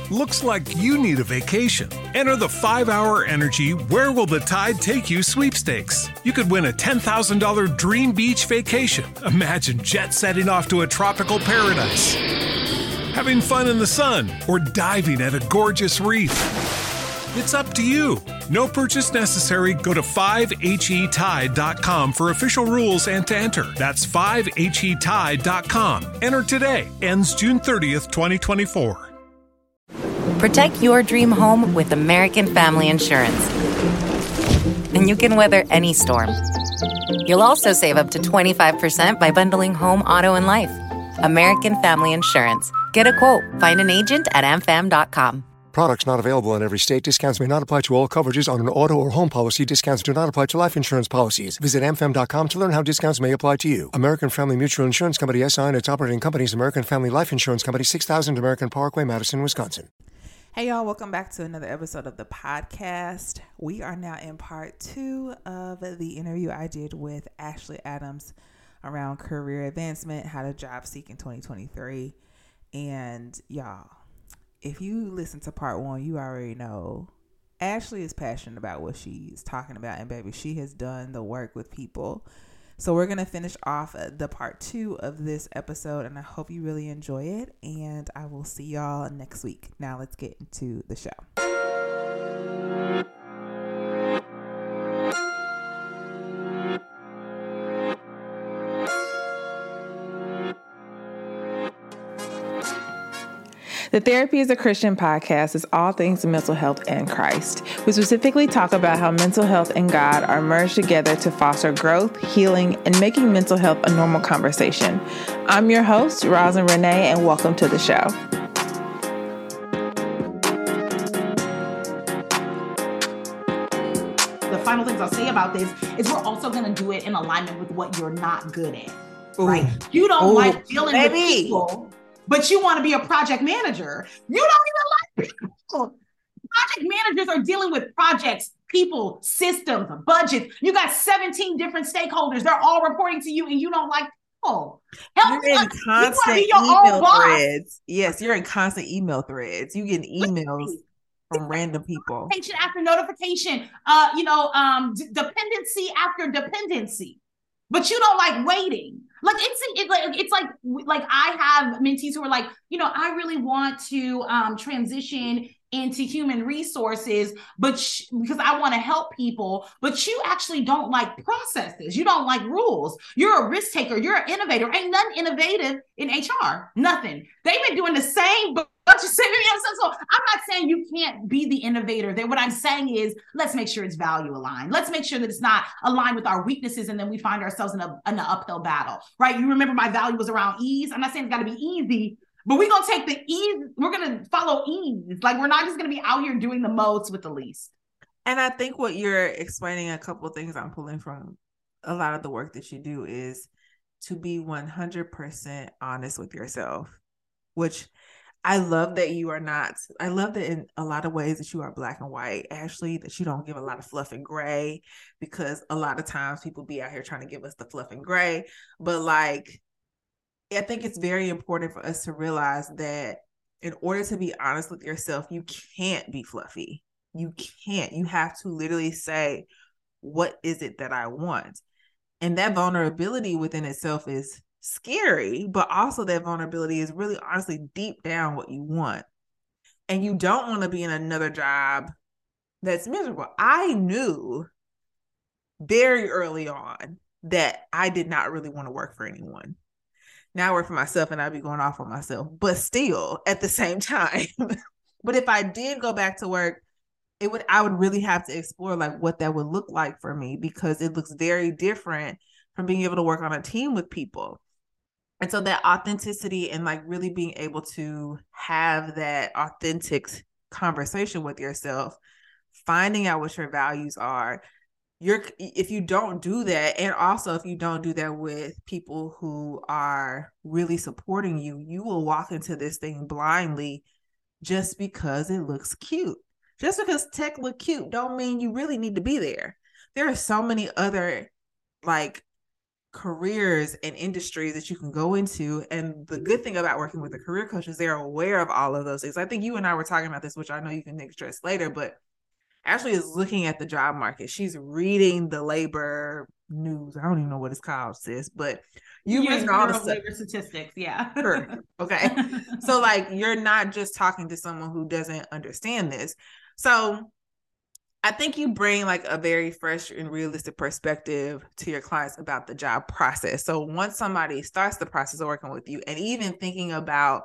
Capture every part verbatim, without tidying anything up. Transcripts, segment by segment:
Looks like you need a vacation. Enter the five hour Energy Where Will the Tide Take You sweepstakes. You could win a ten thousand dollars dream beach vacation. Imagine jet setting off to a tropical paradise, having fun in the sun, or diving at a gorgeous reef. It's up to you. No purchase necessary. Go to five H E tide dot com for official rules and to enter. That's five H E tide dot com. Enter today. Ends June thirtieth, twenty twenty-four. Protect your dream home with American Family Insurance. And you can weather any storm. You'll also save up to twenty-five percent by bundling home, auto, and life. American Family Insurance. Get a quote. Find an agent at a m fam dot com. Products not available in every state. Discounts may not apply to all coverages on an auto or home policy. Discounts do not apply to life insurance policies. Visit a m fam dot com to learn how discounts may apply to you. American Family Mutual Insurance Company, S I and its operating companies, American Family Life Insurance Company, six thousand American Parkway, Madison, Wisconsin. Hey, y'all. Welcome back to another episode of the podcast. We are now in part two of the interview I did with Ashley Adams around career advancement, how to job seek in twenty twenty-three. And y'all, if you listen to part one, you already know Ashley is passionate about what she's talking about. And baby, she has done the work with people. So we're going to finish off the part two of this episode. And I hope you really enjoy it. And I will see y'all next week. Now let's get into the show. The Therapy is a Christian podcast is all things mental health and Christ. We specifically talk about how mental health and God are merged together to foster growth, healing, and making mental health a normal conversation. I'm your host, Rosin Renee, and welcome to the show. The final things I'll say about this is we're also going to do it in alignment with what you're not good at, Ooh. right? You don't Ooh, like dealing baby. with people, but you want to be a project manager. You don't even like people. Project managers are dealing with projects, people, systems, budgets. You got seventeen different stakeholders. They're all reporting to you and you don't like people. Help you're in us. constant you email threads. Yes, you're in constant email threads. You get emails from random people. Notification after notification. Uh, you know, um, d- dependency after dependency. But you don't like waiting. Like it's it, like it's like like I have mentees who are like, you know, I really want to um, transition into human resources, but sh- because I want to help people, but you actually don't like processes. You don't like rules. You're a risk taker. You're an innovator. Ain't nothing innovative in H R. Nothing. They've been doing the same bunch of same. So I'm not saying you can't be the innovator there. What I'm saying is let's make sure it's value aligned. Let's make sure that it's not aligned with our weaknesses, and then we find ourselves in, a, in an uphill battle, right? You remember my value was around ease. I'm not saying it's got to be easy, but we're going to take the ease. We're going to follow ease. Like we're not just going to be out here doing the most with the least. And I think what you're explaining, a couple of things I'm pulling from a lot of the work that you do, is to be one hundred percent honest with yourself, which I love that you are not. I love that in a lot of ways that you are black and white, Ashley, that you don't give a lot of fluff and gray, because a lot of times people be out here trying to give us the fluff and gray. But like, I think it's very important for us to realize that in order to be honest with yourself, you can't be fluffy. You can't. You have to literally say, what is it that I want? And that vulnerability within itself is scary, but also that vulnerability is really honestly deep down what you want. And you don't want to be in another job that's miserable. I knew very early on that I did not really want to work for anyone. Now I work for myself and I'd be going off on myself, but still at the same time. But if I did go back to work, it would, I would really have to explore like what that would look like for me, because it looks very different from being able to work on a team with people. And so that authenticity and like really being able to have that authentic conversation with yourself, finding out what your values are. You're, if you don't do that, and also if you don't do that with people who are really supporting you, you will walk into this thing blindly just because it looks cute. Just because tech look cute don't mean you really need to be there. There are so many other like careers and industries that you can go into. And the good thing about working with a career coach is they're aware of all of those things. I think you and I were talking about this, which I know you can address later, but Ashley is looking at the job market. She's reading the labor news. I don't even know what it's called, sis, but you yes, read all the labor statistics. Yeah. Sure. Okay. So like, you're not just talking to someone who doesn't understand this. So I think you bring like a very fresh and realistic perspective to your clients about the job process. So once somebody starts the process of working with you and even thinking about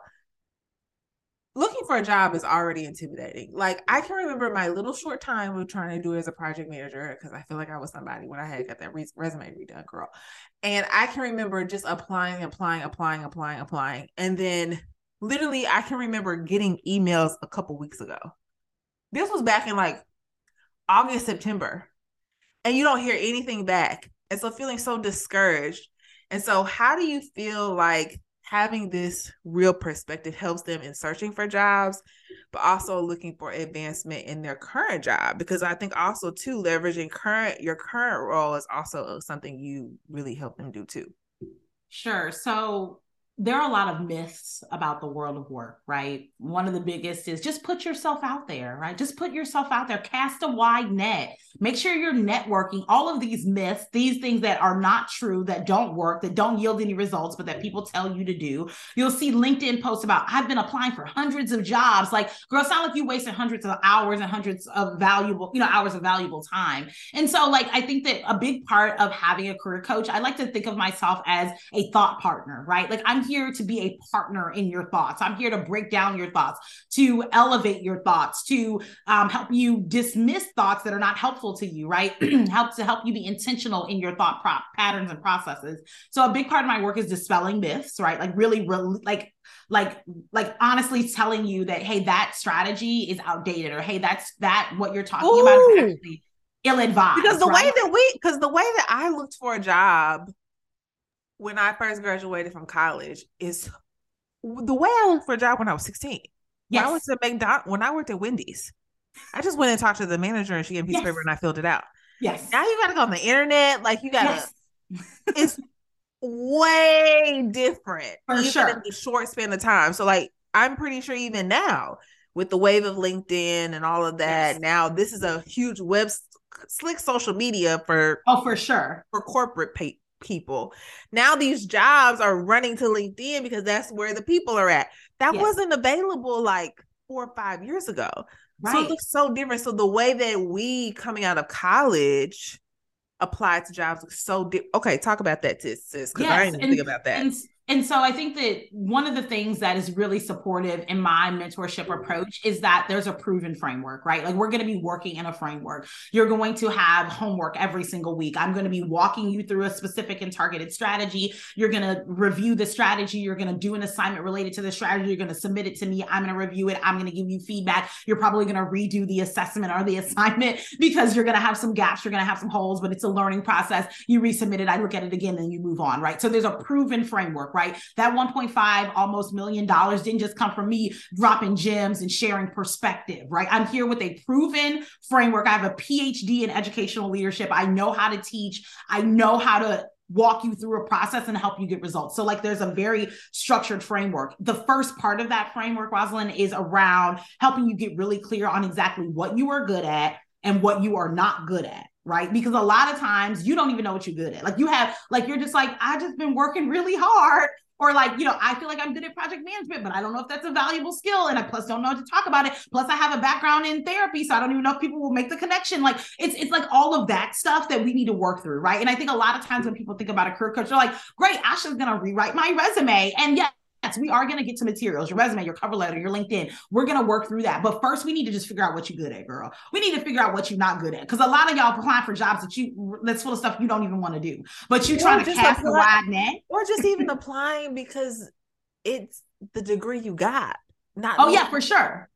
looking for a job is already intimidating. Like, I can remember my little short time of trying to do it as a project manager, because I feel like I was somebody when I had got that re- resume redone, girl. And I can remember just applying, applying, applying, applying, applying. And then literally I can remember getting emails a couple weeks ago. This was back in like August, September. And you don't hear anything back. And so feeling so discouraged. And so how do you feel like having this real perspective helps them in searching for jobs, but also looking for advancement in their current job? Because I think also too, leveraging current your current role is also something you really help them do too. Sure. So there are a lot of myths about the world of work, right? One of the biggest is just put yourself out there, right? Just put yourself out there, cast a wide net, make sure you're networking. All of these myths, these things that are not true, that don't work, that don't yield any results, but that people tell you to do. You'll see LinkedIn posts about, I've been applying for hundreds of jobs. Like, girl, it's not like you wasted hundreds of hours and hundreds of valuable, you know, hours of valuable time. And so like, I think that a big part of having a career coach, I like to think of myself as a thought partner, right? Like, I'm here to be a partner in your thoughts. I'm here to break down your thoughts, to elevate your thoughts, to um, help you dismiss thoughts that are not helpful to you, right? help to help you be intentional in your thought prop patterns and processes. So a big part of my work is dispelling myths, right? Like really, really like, like, like honestly telling you that, hey, that strategy is outdated, or hey, that's that what you're talking Ooh. about is actually ill-advised. Because the right? way that we, because the way that I looked for a job when I first graduated from college is the way I looked for a job when I was sixteen. Yes. When I went to McDonald's, when I worked at Wendy's, I just went and talked to the manager and she gave me a piece yes. of paper and I filled it out. Yes. Now you got to go on the internet. Like, you got to, yes. it's way different. For even sure. in the short span of time. So like, I'm pretty sure even now with the wave of LinkedIn and all of that, yes. now this is a huge web, slick social media for, oh, for sure. For corporate pay. people. Now these jobs are running to LinkedIn because that's where the people are at. That yes. wasn't available like four or five years ago. Right. So it looks so different. So the way that we coming out of college apply to jobs looks so different. Okay, talk about that, sis, because yes. I didn't even think about that. And, and so I think that one of the things that is really supportive in my mentorship approach is that there's a proven framework, right? Like, we're going to be working in a framework. You're going to have homework every single week. I'm going to be walking you through a specific and targeted strategy. You're going to review the strategy. You're going to do an assignment related to the strategy. You're going to submit it to me. I'm going to review it. I'm going to give you feedback. You're probably going to redo the assessment or the assignment because you're going to have some gaps. You're going to have some holes, but it's a learning process. You resubmit it. I look at it again, and you move on, right? So there's a proven framework. Right? That one point five almost million dollars didn't just come from me dropping gems and sharing perspective, right? I'm here with a proven framework. I have a P H D in educational leadership. I know how to teach. I know how to walk you through a process and help you get results. So like, there's a very structured framework. The first part of that framework, Rosalind, is around helping you get really clear on exactly what you are good at and what you are not good at. Right? Because a lot of times you don't even know what you're good at. Like, you have, like, you're just like, I just been working really hard. Or like, you know, I feel like I'm good at project management, but I don't know if that's a valuable skill. And I plus don't know how to talk about it. Plus I have a background in therapy. So I don't even know if people will make the connection. Like, it's, it's like all of that stuff that we need to work through. Right? And I think a lot of times when people think about a career coach, they're like, great, Ashley's going to rewrite my resume. And yeah, Yes, we are going to get to materials, your resume, your cover letter, your LinkedIn. We're going to work through that. But first, we need to just figure out what you're good at, girl. We need to figure out what you're not good at. Because a lot of y'all applying for jobs that you that's full of stuff you don't even want to do. But you're trying to cast a wide net. Or just even applying because it's the degree you got. Not oh, yeah, for sure.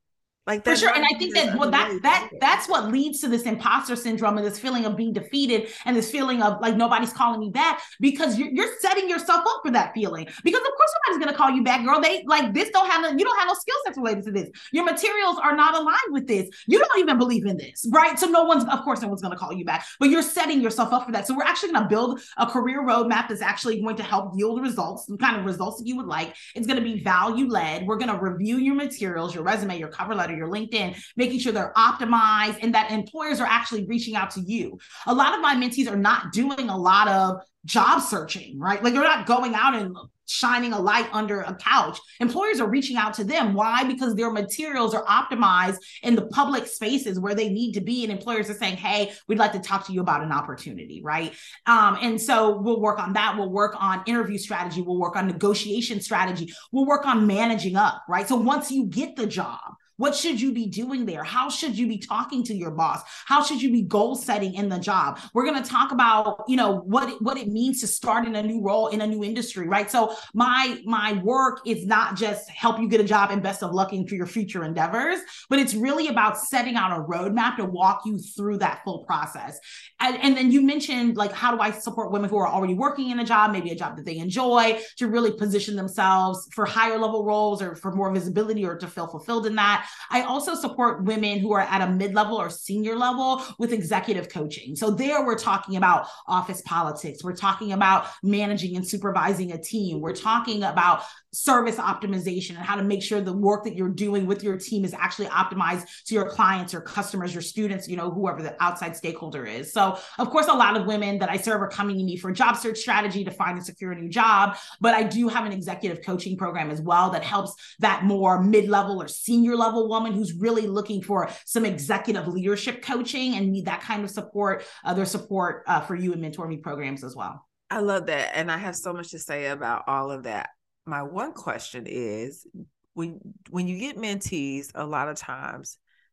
Like for sure. And I think that well, that that that's what leads to this imposter syndrome and this feeling of being defeated and this feeling of like nobody's calling me back, because you're, you're setting yourself up for that feeling. Because of course somebody's gonna call you back, girl. They like this don't have no, you don't have no skill sets related to this. Your materials are not aligned with this. You don't even believe in this, right? So no one's, of course, no one's gonna call you back, but you're setting yourself up for that. So we're actually gonna build a career roadmap that's actually going to help yield results, the kind of results that you would like. It's gonna be value led. We're gonna review your materials, your resume, your cover letter, your LinkedIn, making sure they're optimized and that employers are actually reaching out to you. A lot of my mentees are not doing a lot of job searching, right? Like they're not going out and shining a light under a couch. Employers are reaching out to them. Why? Because their materials are optimized in the public spaces where they need to be. And employers are saying, hey, we'd like to talk to you about an opportunity, right? Um, and so we'll work on that. We'll work on interview strategy. We'll work on negotiation strategy. We'll work on managing up, right? So once you get the job, what should you be doing there? How should you be talking to your boss? How should you be goal setting in the job? We're going to talk about, you know, what it, what it means to start in a new role in a new industry, right? So my my work is not just help you get a job and best of luck for your future endeavors, but it's really about setting out a roadmap to walk you through that full process. And, and then you mentioned, like, how do I support women who are already working in a job, maybe a job that they enjoy, to really position themselves for higher level roles or for more visibility or to feel fulfilled in that. I also support women who are at a mid-level or senior level with executive coaching. So there we're talking about office politics. We're talking about managing and supervising a team. We're talking about service optimization and how to make sure the work that you're doing with your team is actually optimized to your clients, your customers, your students, you know, whoever the outside stakeholder is. So of course, a lot of women that I serve are coming to me for job search strategy to find and secure a new job, but I do have an executive coaching program as well that helps that more mid-level or senior level woman who's really looking for some executive leadership coaching and need that kind of support. Uh, there's support uh, for you in Mentor Me programs as well. I love that. And I have so much to say about all of that. My one question is, when when you get mentees, a lot of times,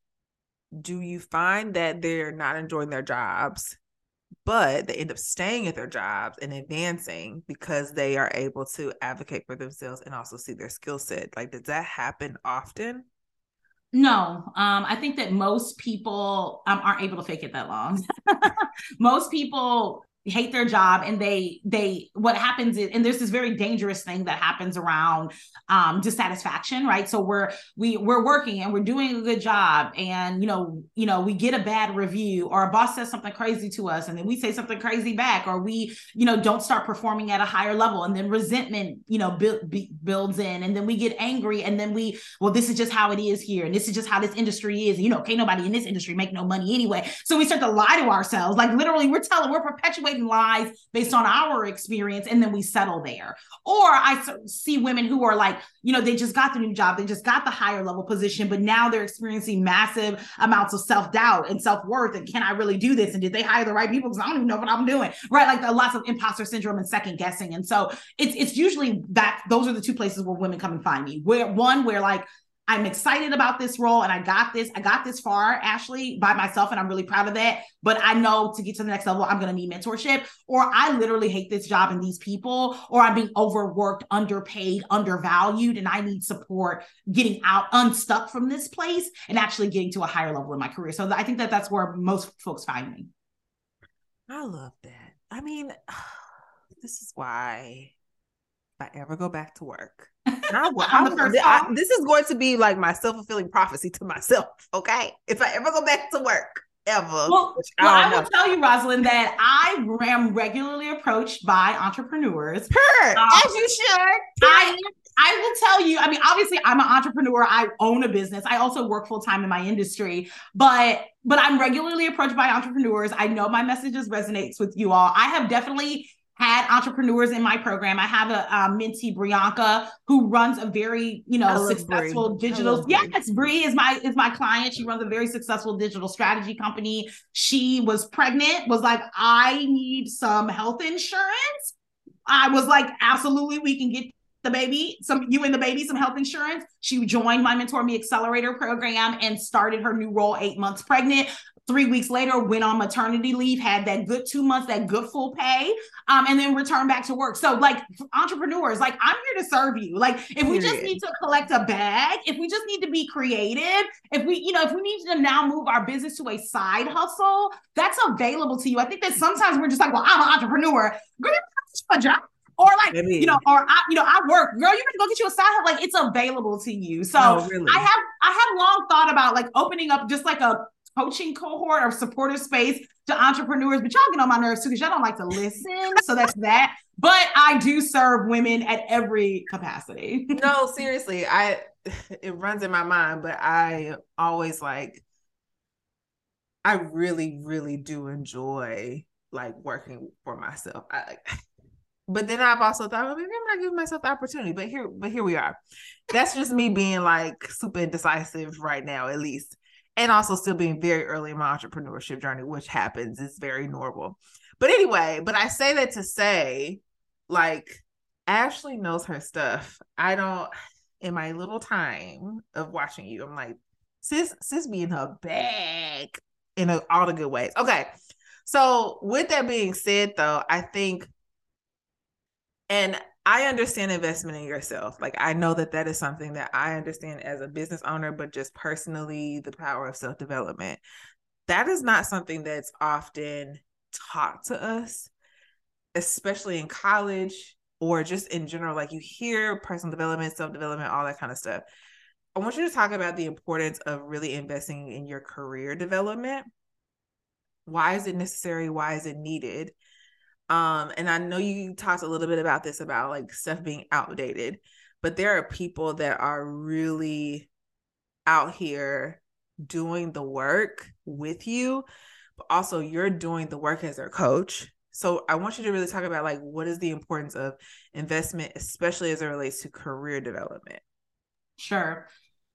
do you find that they're not enjoying their jobs, but they end up staying at their jobs and advancing because they are able to advocate for themselves and also see their skill set? Like, does that happen often? No, um, I think that most people um, aren't able to fake it that long. Most people hate their job, and they they what happens is, and there's this very dangerous thing that happens around um dissatisfaction, right? So we're we we're working and we're doing a good job, and you know you know we get a bad review, or a boss says something crazy to us, and then we say something crazy back, or we you know don't start performing at a higher level, and then resentment you know build, be, builds in, and then we get angry, and then we well this is just how it is here, and this is just how this industry is, you know can't nobody in this industry make no money anyway. So we start to lie to ourselves, like literally we're telling we're perpetuating lies based on our experience, and then we settle there. Or I see women who are like, you know, they just got the new job, they just got the higher level position, but now they're experiencing massive amounts of self-doubt and self-worth. And can I really do this? And did they hire the right people? Because I don't even know what I'm doing, right? Like the lots of imposter syndrome and second guessing. And so it's it's usually that those are the two places where women come and find me. Where one, where like, I'm excited about this role and I got this, I got this far, Ashley, by myself, and I'm really proud of that. But I know to get to the next level, I'm going to need mentorship, or I literally hate this job and these people, or I'm being overworked, underpaid, undervalued, and I need support getting out, unstuck from this place and actually getting to a higher level in my career. So I think that that's where most folks find me. I love that. I mean, this is why if I ever go back to work, I, I, I, this is going to be like my self-fulfilling prophecy to myself, okay? If I ever go back to work, ever. Well, I, well, I will tell you, Rosalind, that I am regularly approached by entrepreneurs. Her, um, as you should. I, I will tell you, I mean, obviously I'm an entrepreneur. I own a business. I also work full-time in my industry, but but I'm regularly approached by entrepreneurs. I know my messages resonates with you all. I have definitely had entrepreneurs in my program. I have a, a mentee, Brianka, who runs a very, you know, successful Brie. digital. Yes, Brie is my is my client. She runs a very successful digital strategy company. She was pregnant, was like, I need some health insurance. I was like, absolutely, we can get the baby, some you and the baby, some health insurance. She joined my Mentor Me Accelerator program and started her new role eight months pregnant. three weeks later, went on maternity leave, had that good two months, that good full pay, um, and then returned back to work. So like entrepreneurs, like I'm here to serve you. Like if we just need to collect a bag, if we just need to be creative, if we, you know, if we need to now move our business to a side hustle, that's available to you. I think that sometimes we're just like, well, I'm an entrepreneur. Girl, you have a job. Or like, Maybe. you know, or I, you know, I work, girl, you can go get you a side hustle. Like it's available to you. So no, really. I have, I have long thought about like opening up just like a coaching cohort or supportive space to entrepreneurs, but y'all get on my nerves too, because y'all don't like to listen. So that's that. But I do serve women at every capacity. No, seriously. I, it runs in my mind, but I always like, I really, really do enjoy like working for myself. I But then I've also thought, well, maybe I'm not giving myself the opportunity. But here, but here we are. That's just me being like super indecisive right now, at least. And also still being very early in my entrepreneurship journey, which happens. It's very normal. But anyway, but I say that to say, like, Ashley knows her stuff. I don't, in my little time of watching you, I'm like, sis, sis be in her bag in a, all the good ways. Okay. So with that being said, though, I think, and I understand investment in yourself. Like, I know that that is something that I understand as a business owner, but just personally, the power of self-development. That is not something that's often taught to us, especially in college or just in general. Like, you hear personal development, self-development, all that kind of stuff. I want you to talk about the importance of really investing in your career development. Why is it necessary? Why is it needed? Um, and I know you talked a little bit about this, about like stuff being outdated, but there are people that are really out here doing the work with you, but also you're doing the work as their coach. So I want you to really talk about like, what is the importance of investment, especially as it relates to career development? Sure.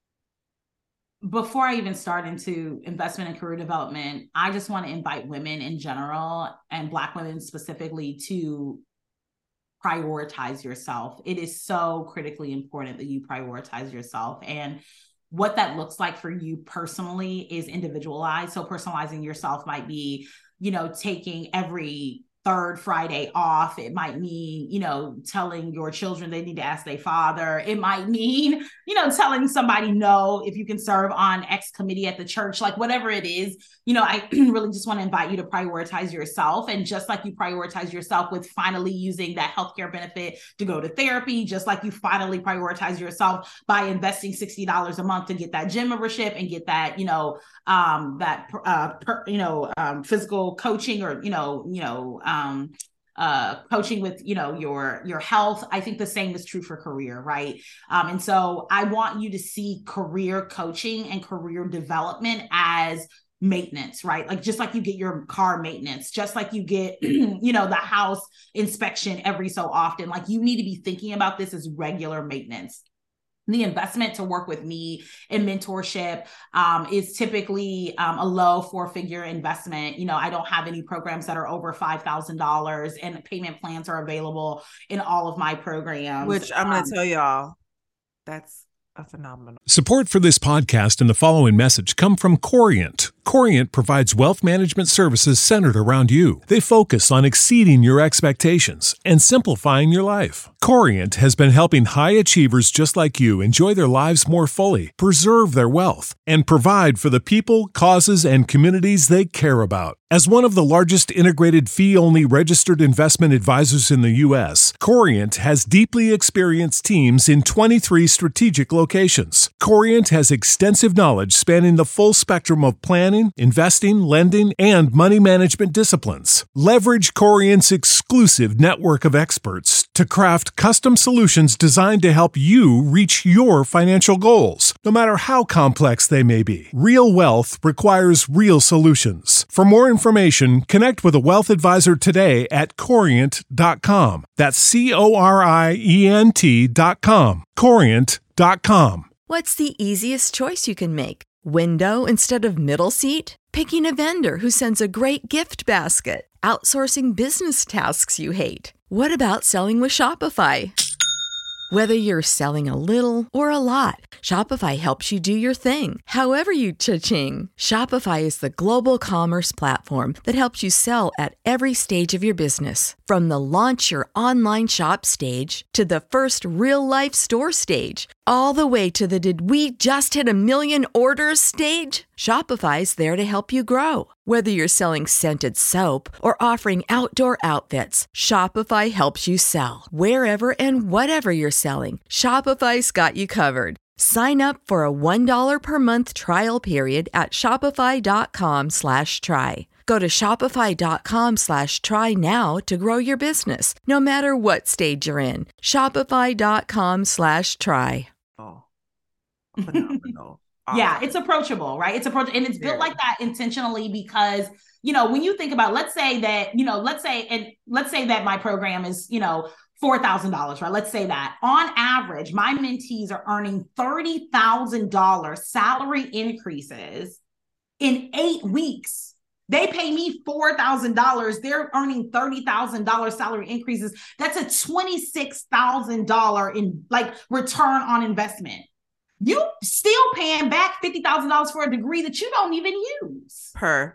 Before I even start into investment and career development, I just want to invite women in general and Black women specifically to prioritize yourself. It is so critically important that you prioritize yourself. And what that looks like for you personally is individualized. So personalizing yourself might be, you know, taking every third Friday off. It might mean, you know, telling your children they need to ask their father. It might mean, you know, telling somebody no if you can serve on X committee at the church, like whatever it is. You know, I really just want to invite you to prioritize yourself. And just like you prioritize yourself with finally using that healthcare benefit to go to therapy, just like you finally prioritize yourself by investing sixty dollars a month to get that gym membership and get that, you know, um, that, uh, per, you know, um, physical coaching or, you know, you know, um, uh, coaching with, you know, your, your health. I think the same is true for career. Right. Um, and so I want you to see career coaching and career development as maintenance, right? Like, just like you get your car maintenance, just like you get, you know, the house inspection every so often, like you need to be thinking about this as regular maintenance. The investment to work with me in mentorship um, is typically um, a low four-figure investment. You know, I don't have any programs that are over five thousand dollars, and payment plans are available in all of my programs. Which I'm going to um, tell y'all, that's a phenomenal. Support for this podcast and the following message come from Corient. Corient provides wealth management services centered around you. They focus on exceeding your expectations and simplifying your life. Corient has been helping high achievers just like you enjoy their lives more fully, preserve their wealth, and provide for the people, causes, and communities they care about. As one of the largest integrated fee-only registered investment advisors in the U S, Corient has deeply experienced teams in twenty-three strategic locations. Corient has extensive knowledge spanning the full spectrum of planning, investing, lending, and money management disciplines. Leverage Corient's exclusive network of experts to craft custom solutions designed to help you reach your financial goals, no matter how complex they may be. Real wealth requires real solutions. For more information, connect with a wealth advisor today at corient dot com. That's C O R I E N T dot com. corient dot com. What's the easiest choice you can make? Window instead of middle seat? Picking a vendor who sends a great gift basket? Outsourcing business tasks you hate? What about selling with Shopify? Whether you're selling a little or a lot, Shopify helps you do your thing, however you cha-ching. Shopify is the global commerce platform that helps you sell at every stage of your business. From the launch your online shop stage to the first real-life store stage, all the way to the did we just hit a million orders stage. Shopify's there to help you grow. Whether you're selling scented soap or offering outdoor outfits, Shopify helps you sell. Wherever and whatever you're selling, Shopify's got you covered. Sign up for a one dollar per month trial period at shopify.com slash try. Go to shopify.com slash try now to grow your business, no matter what stage you're in. Shopify.com slash try. Oh, phenomenal. Awesome. Yeah, it's approachable, right? It's approachable. And it's built like that intentionally because, you know, when you think about, let's say that, you know, let's say, and let's say that my program is, you know, four thousand dollars, right? Let's say that on average, my mentees are earning thirty thousand dollars salary increases in eight weeks. They pay me four thousand dollars. They're earning thirty thousand dollars salary increases. That's a twenty-six thousand dollars in like return on investment. You still paying back fifty thousand dollars for a degree that you don't even use. Per.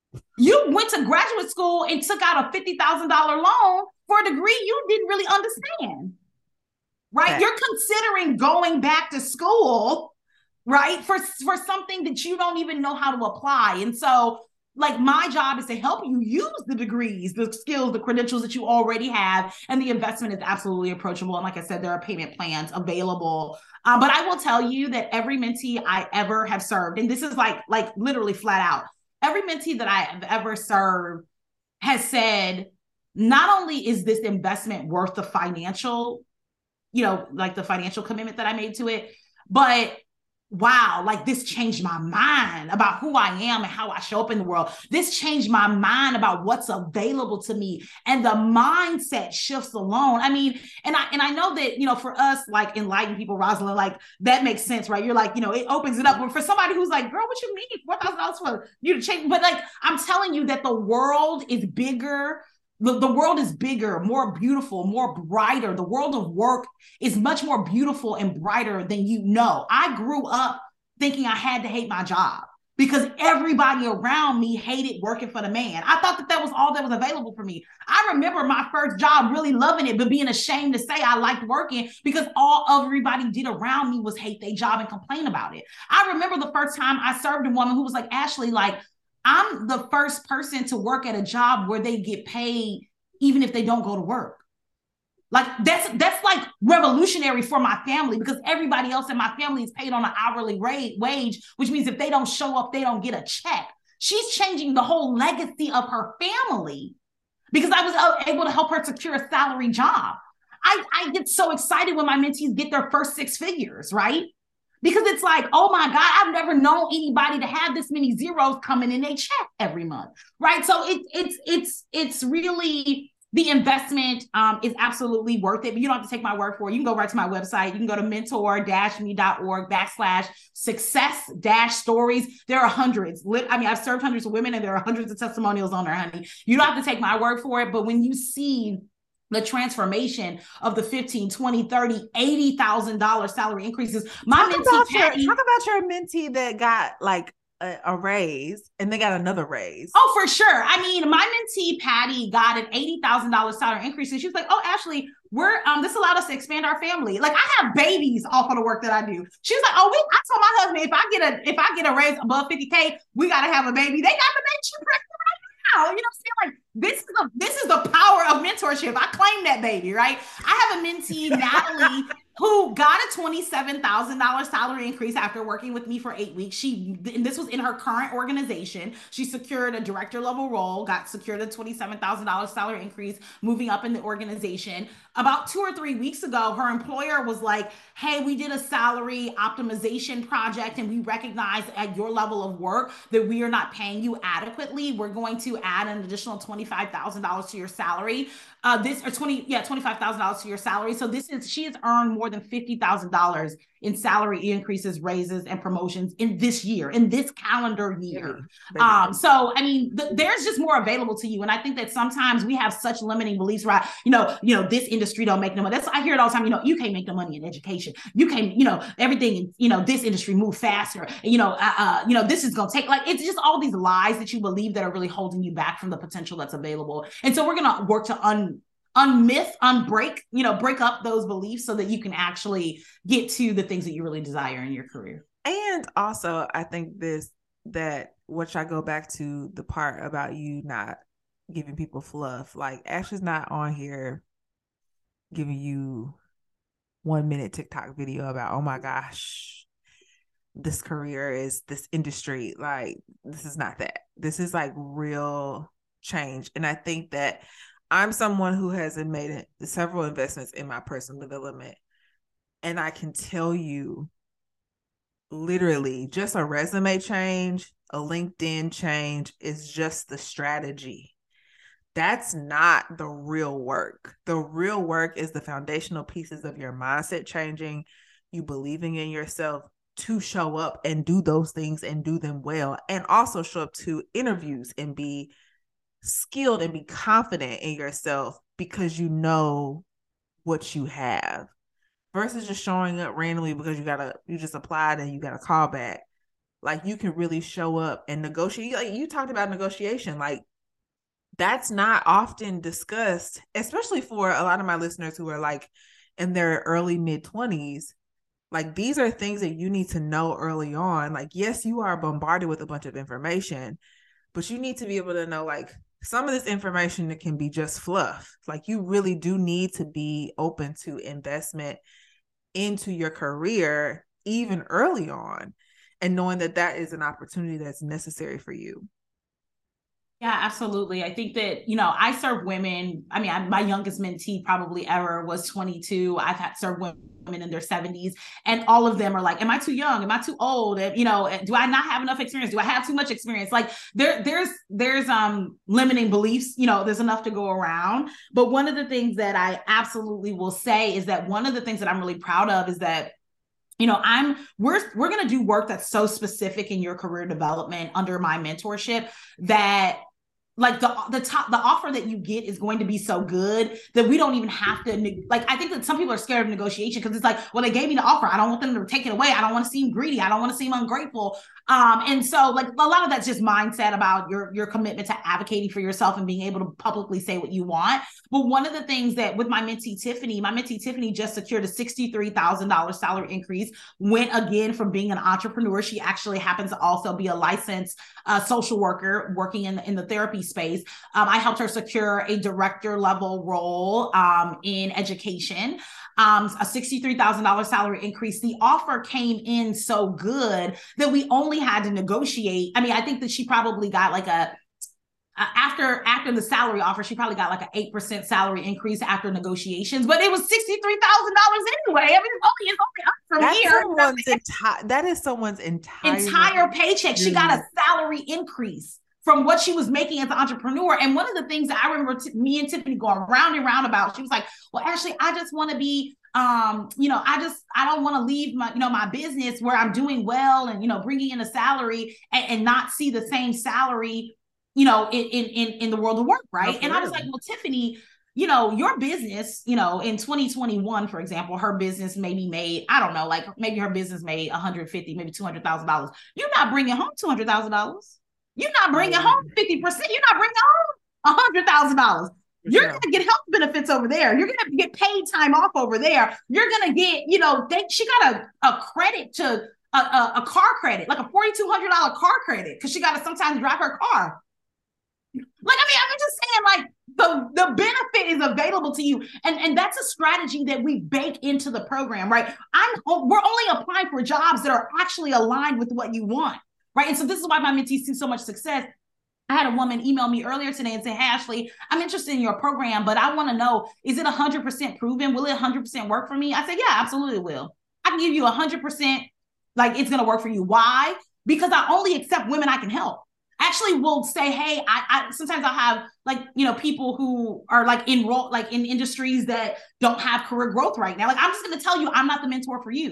You went to graduate school and took out a fifty thousand dollars loan for a degree you didn't really understand, right? Okay. You're considering going back to school, right? For, for something that you don't even know how to apply. And so like my job is to help you use the degrees, the skills, the credentials that you already have. And the investment is absolutely approachable. And like I said, there are payment plans available. Um, but I will tell you that every mentee I ever have served, and this is like, like literally flat out, every mentee that I have ever served has said, not only is this investment worth the financial, you know, like the financial commitment that I made to it, but wow, like this changed my mind about who I am and how I show up in the world. This changed my mind about what's available to me, and the mindset shifts alone. I mean, and I and I know that, you know, for us, like enlightened people, Rosalind, like that makes sense, right? You're like, you know, it opens it up. But for somebody who's like, girl, what you mean? four thousand dollars for you to change? But like, I'm telling you that the world is bigger. The, the world is bigger, more beautiful, more brighter. The world of work is much more beautiful and brighter than you know. I grew up thinking I had to hate my job because everybody around me hated working for the man. I thought that that was all that was available for me. I remember my first job really loving it, but being ashamed to say I liked working because all everybody did around me was hate their job and complain about it. I remember the first time I served a woman who was like, Ashley, like, I'm the first person to work at a job where they get paid even if they don't go to work. Like that's that's like revolutionary for my family because everybody else in my family is paid on an hourly rate wage, which means if they don't show up, they don't get a check. She's changing the whole legacy of her family because I was able to help her secure a salary job. I, I get so excited when my mentees get their first six figures, right? Because it's like, oh my God, I've never known anybody to have this many zeros coming in a check every month, right? So it, it's it's it's really, the investment um, is absolutely worth it. But you don't have to take my word for it. You can go right to my website. You can go to mentor-me.org backslash success dash stories. There are hundreds. I mean, I've served hundreds of women and there are hundreds of testimonials on there, honey. You don't have to take my word for it. But when you see the transformation of the fifteen, twenty, thirty, eighty thousand dollars salary increases. My talk mentee, about Patty, your, talk about your mentee that got like a, a raise and they got another raise. Oh, for sure. I mean, my mentee, Patty, got an eighty thousand dollars salary increase. And she was like, oh, Ashley, we're, um, this allowed us to expand our family. Like I have babies off of the work that I do. She was like, oh, we, I told my husband, if I get a, if I get a raise above fifty K, we got to have a baby. They got the baby pregnant right now. You know what I'm saying? Like, This is the this is the power of mentorship. I claim that baby, right? I have a mentee, Natalie, who got a twenty-seven thousand dollars salary increase after working with me for eight weeks. She, and this was in her current organization. She secured a director level role, got secured a twenty-seven thousand dollars salary increase, moving up in the organization. About two or three weeks ago, her employer was like, hey, we did a salary optimization project and we recognize at your level of work that we are not paying you adequately. We're going to add an additional twenty-five thousand dollars to your salary. Uh, this or twenty, yeah, twenty-five thousand dollars to your salary. So this is, she has earned more than fifty thousand dollars in salary increases, raises, and promotions in this year, in this calendar year. Baby, baby. Um, so, I mean, th- there's just more available to you. And I think that sometimes we have such limiting beliefs, right? You know, you know, this industry don't make no money. That's, I hear it all the time. You know, you can't make no money in education. You can't, you know, everything, you know, this industry move faster. You know, uh, uh, you know, this is going to take, like, it's just all these lies that you believe that are really holding you back from the potential that's available. And so we're going to work to un unmyth, unbreak, you know, break up those beliefs so that you can actually get to the things that you really desire in your career. And also, I think this, that, which I go back to the part about you not giving people fluff. Like, Ashley's not on here giving you one minute TikTok video about, oh my gosh, this career is this industry. Like, this is not that. This is like real change. And I think that I'm someone who has made several investments in my personal development. And I can tell you, literally, just a resume change, a LinkedIn change is just the strategy. That's not the real work. The real work is the foundational pieces of your mindset changing, you believing in yourself to show up and do those things and do them well, and also show up to interviews and be skilled and be confident in yourself because you know what you have, versus just showing up randomly because you gotta you just applied and you got a call back. Like, you can really show up and negotiate. Like, you talked about negotiation, like, that's not often discussed, especially for a lot of my listeners who are like in their early mid twenties. Like, these are things that you need to know early on. Like, yes, you are bombarded with a bunch of information, but you need to be able to know, like, some of this information that can be just fluff. Like, you really do need to be open to investment into your career, even early on, and knowing that that is an opportunity that's necessary for you. Yeah, absolutely. I think that, you know, I serve women. I mean, I, my youngest mentee probably ever was twenty-two. I've had served women in their seventies, and all of them are like, am I too young? Am I too old? And, you know, do I not have enough experience? Do I have too much experience? Like, there, there's, there's um limiting beliefs, you know, there's enough to go around. But one of the things that I absolutely will say is that one of the things that I'm really proud of is that, you know, I'm, we're, we're going to do work that's so specific in your career development under my mentorship that, like, the the top the offer that you get is going to be so good that we don't even have to, like, I think that some people are scared of negotiation because it's like, well, they gave me the offer, I don't want them to take it away, I don't want to seem greedy, I don't want to seem ungrateful. Um, and so, like, a lot of that's just mindset about your your commitment to advocating for yourself and being able to publicly say what you want. But one of the things that with my mentee Tiffany, my mentee Tiffany just secured a sixty-three thousand dollars salary increase, went again from being an entrepreneur. She actually happens to also be a licensed uh, social worker working in, in the therapy space. Um, I helped her secure a director level role um, in education, um, a sixty-three thousand dollars salary increase. The offer came in so good that we only had to negotiate. I mean, I think that she probably got like a, Uh, after after the salary offer, she probably got like an eight percent salary increase after negotiations, but it was sixty-three thousand dollars anyway. I mean, it's only, it's only up from That's here. Someone's enti- that is someone's entire entire paycheck. She got a salary increase from what she was making as an entrepreneur. And one of the things that I remember t- me and Tiffany going round and round about, she was like, well, Ashley, I just want to be, um, you know, I just, I don't want to leave my, you know, my business where I'm doing well and, you know, bringing in a salary and, and not see the same salary, you know, in, in, in the world of work. Right. And I was like, well, Tiffany, you know, your business, you know, in twenty twenty-one, for example, her business maybe made, I don't know, like maybe her business made one hundred fifty, maybe two hundred thousand dollars. You're not bringing home two hundred thousand dollars. You're not bringing home fifty percent. You're not bringing home one hundred thousand dollars. You're going to get health benefits over there. You're going to get paid time off over there. You're going to get, you know, they, she got a, a credit to a, a, a car credit, like a four thousand two hundred dollars car credit, because she got to sometimes drive her car. Like, I mean, I'm just saying, like, the, the benefit is available to you. And, and that's a strategy that we bake into the program, right? I'm, we're only applying for jobs that are actually aligned with what you want, right? And so this is why my mentees see so much success. I had a woman email me earlier today and say, hey, Ashley, I'm interested in your program, but I want to know, is it one hundred percent proven? Will it one hundred percent work for me? I said, yeah, absolutely it will. I can give you one hundred percent, like, it's going to work for you. Why? Because I only accept women I can help. Actually will say, hey, I, I sometimes I'll have, like, you know, people who are like enrolled, like in industries that don't have career growth right now. Like, I'm just going to tell you, I'm not the mentor for you.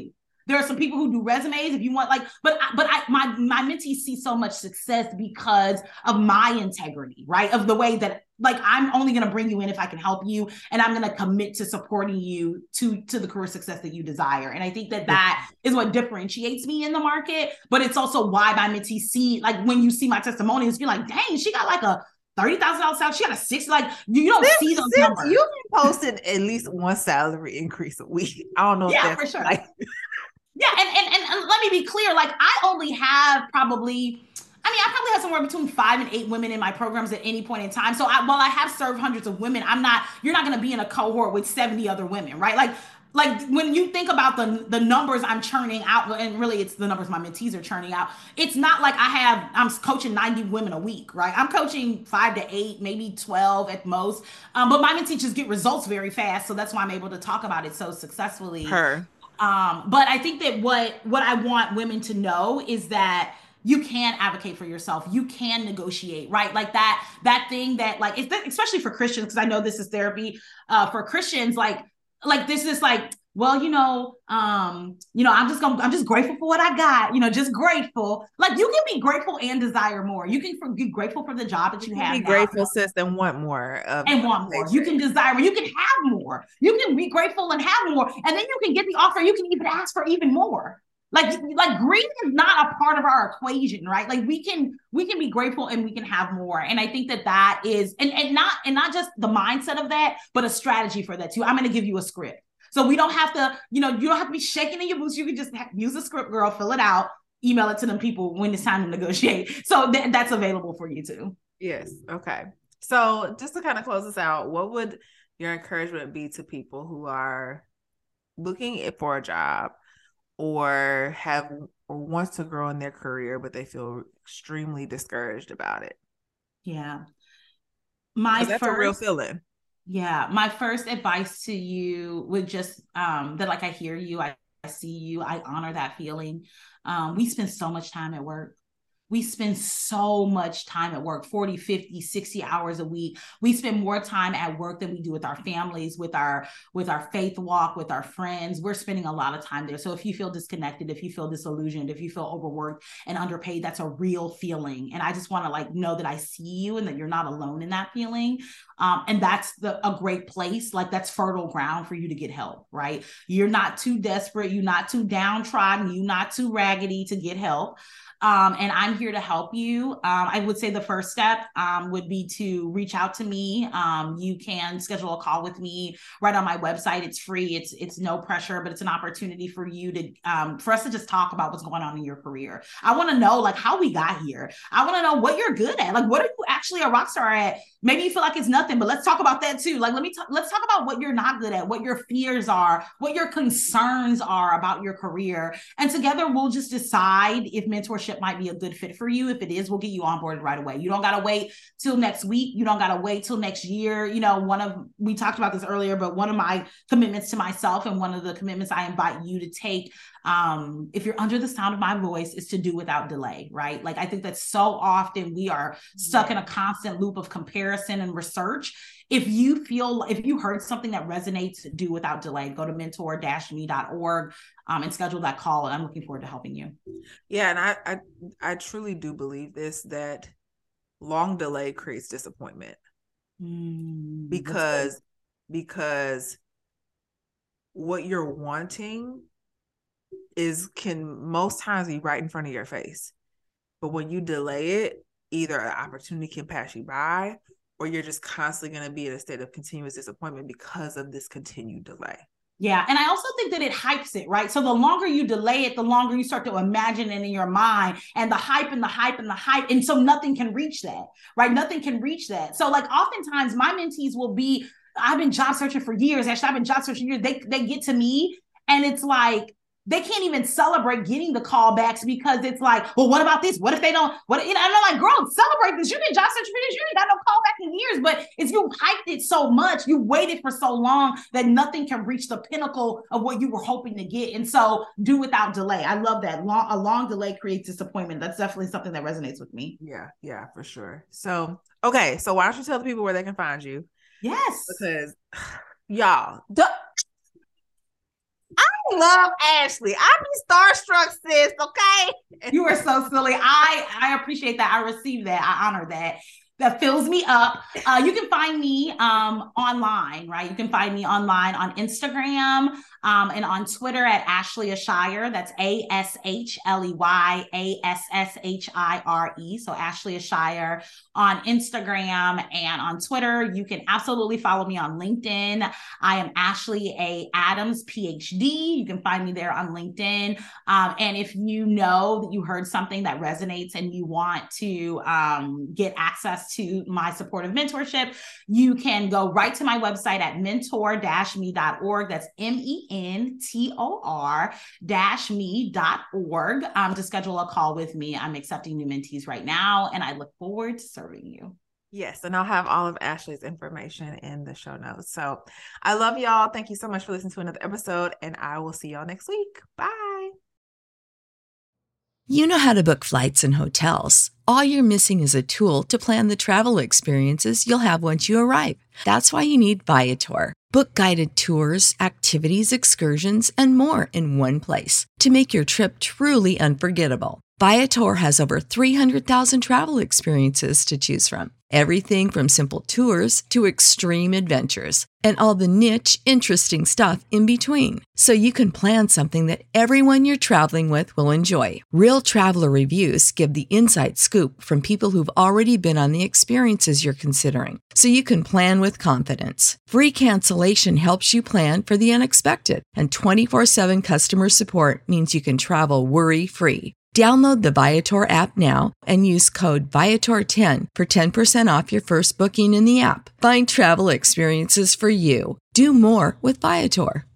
There are some people who do resumes if you want, like, but, but I, my, my mentees see so much success because of my integrity, right? Of the way that, like, I'm only going to bring you in if I can help you. And I'm going to commit to supporting you to, to the career success that you desire. And I think that that is what differentiates me in the market. But it's also why my mentees see, like, when you see my testimonials, you're like, dang, she got like a thirty thousand dollars salary. She got a six, like, you, you don't Since, see those since numbers. You've been posting at least one salary increase a week. I don't know. Yeah, if that's for sure. Like- yeah. And, and, and, and let me be clear. Like, I only have probably, I mean, I probably have somewhere between five and eight women in my programs at any point in time. So I, while I have served hundreds of women, I'm not, you're not going to be in a cohort with seventy other women, right? Like, like when you think about the, the numbers I'm churning out, and really it's the numbers my mentees are churning out, it's not like I have, I'm coaching ninety women a week, right? I'm coaching five to eight, maybe twelve at most. Um, but my mentees just get results very fast. So that's why I'm able to talk about it so successfully. Her. Um, but I think that what, what I want women to know is that you can advocate for yourself. You can negotiate, right? Like that, that thing that, like, especially for Christians, because I know this is therapy, uh, for Christians, like, like this is like, well, you know, um, you know, I'm just gonna, I'm just grateful for what I got, you know, just grateful. Like, you can be grateful and desire more. You can be grateful for the job that you, you have. Be now. grateful, sis, and want more. Of and want more. You can desire more. You can have more. You can be grateful and have more. And then you can get the offer. You can even ask for even more. Like, like greed is not a part of our equation, right? Like we can, we can be grateful and we can have more. And I think that that is, and, and not, and not just the mindset of that, but a strategy for that too. I'm going to give you a script. So we don't have to, you know, you don't have to be shaking in your boots. You can just use a script, girl, fill it out, email it to them people when it's time to negotiate. So th- that's available for you too. Yes. Okay. So just to kind of close this out, what would your encouragement be to people who are looking for a job or have or wants to grow in their career, but they feel extremely discouraged about it? Yeah. My that's first, a real feeling. Yeah. My first advice to you would just, um, that like, I hear you, I, I see you, I honor that feeling. Um, we spend so much time at work. We spend so much time at work, forty, fifty, sixty hours a week. We spend more time at work than we do with our families, with our, with our faith walk, with our friends. We're spending a lot of time there. So if you feel disconnected, if you feel disillusioned, if you feel overworked and underpaid, that's a real feeling. And I just want to like know that I see you and that you're not alone in that feeling. Um, and that's the, a great place. Like that's fertile ground for you to get help, right? You're not too desperate. You're not too downtrodden. You're not too raggedy to get help. Um, and I'm here to help you. Um, I would say the first step um, would be to reach out to me. Um, you can schedule a call with me right on my website. It's free. It's it's no pressure, but it's an opportunity for you to um, for us to just talk about what's going on in your career. I want to know like how we got here. I want to know what you're good at. Like, what are you actually a rock star at? Maybe you feel like it's nothing, but let's talk about that too. Like, let me talk, let's talk about what you're not good at, what your fears are, what your concerns are about your career. And together we'll just decide if mentorship might be a good fit for you. If it is, we'll get you onboarded right away. You don't got to wait till next week. You don't got to wait till next year. You know, one of, we talked about this earlier, but one of my commitments to myself and one of the commitments I invite you to take, um, if you're under the sound of my voice, is to do without delay, right? Like, I think that so often we are stuck in a constant loop of comparison and research. If you feel, if you heard something that resonates, do without delay. Go to mentor dash me dot org um, and schedule that call. And I'm looking forward to helping you. Yeah. And I, I, I truly do believe this, that long delay creates disappointment mm, because, because what you're wanting is can most times be right in front of your face. But when you delay it, either an opportunity can pass you by, or you're just constantly going to be in a state of continuous disappointment because of this continued delay. Yeah. And I also think that it hypes it, right? So the longer you delay it, the longer you start to imagine it in your mind, and the hype and the hype and the hype. And so nothing can reach that, right? Nothing can reach that. So like oftentimes my mentees will be, I've been job searching for years. Actually, I've been job searching for years. They, they get to me and it's like, they can't even celebrate getting the callbacks because it's like, well, what about this? What if they don't? What, you know, and I'm like, girl, celebrate this. You've been job searching for years. You ain't got no callback in years. But if you hyped it so much, you waited for so long that nothing can reach the pinnacle of what you were hoping to get. And so do without delay. I love that. Long, a long delay creates disappointment. That's definitely something that resonates with me. Yeah, yeah, for sure. So, okay. So why don't you tell the people where they can find you? Yes. Because y'all, the, I love Ashley. I be starstruck, sis. Okay. You are so silly. I I appreciate that. I received that. I honor that. That fills me up. Uh, you can find me um, online, right? You can find me online on Instagram um, and on Twitter at Ashley Ashire. That's A S H L E Y A S S H I R E. So Ashley Ashire on Instagram and on Twitter. You can absolutely follow me on LinkedIn. I am Ashley A. Adams, P H D. You can find me there on LinkedIn. Um, and if you know that you heard something that resonates and you want to um, get access to my supportive mentorship, you can go right to my website at mentor dash me dot org. That's M E N T O R dash me dot org um, to schedule a call with me. I'm accepting new mentees right now, and I look forward to serving you. Yes, and I'll have all of Ashley's information in the show notes. So I love y'all. Thank you so much for listening to another episode, and I will see y'all next week. Bye. You know how to book flights and hotels. All you're missing is a tool to plan the travel experiences you'll have once you arrive. That's why you need Viator. Book guided tours, activities, excursions, and more in one place to make your trip truly unforgettable. Viator has over three hundred thousand travel experiences to choose from. Everything from simple tours to extreme adventures and all the niche, interesting stuff in between. So you can plan something that everyone you're traveling with will enjoy. Real traveler reviews give the inside scoop from people who've already been on the experiences you're considering. So you can plan with confidence. Free cancellation helps you plan for the unexpected. And twenty-four seven customer support means you can travel worry-free. Download the Viator app now and use code Viator ten for ten percent off your first booking in the app. Find travel experiences for you. Do more with Viator.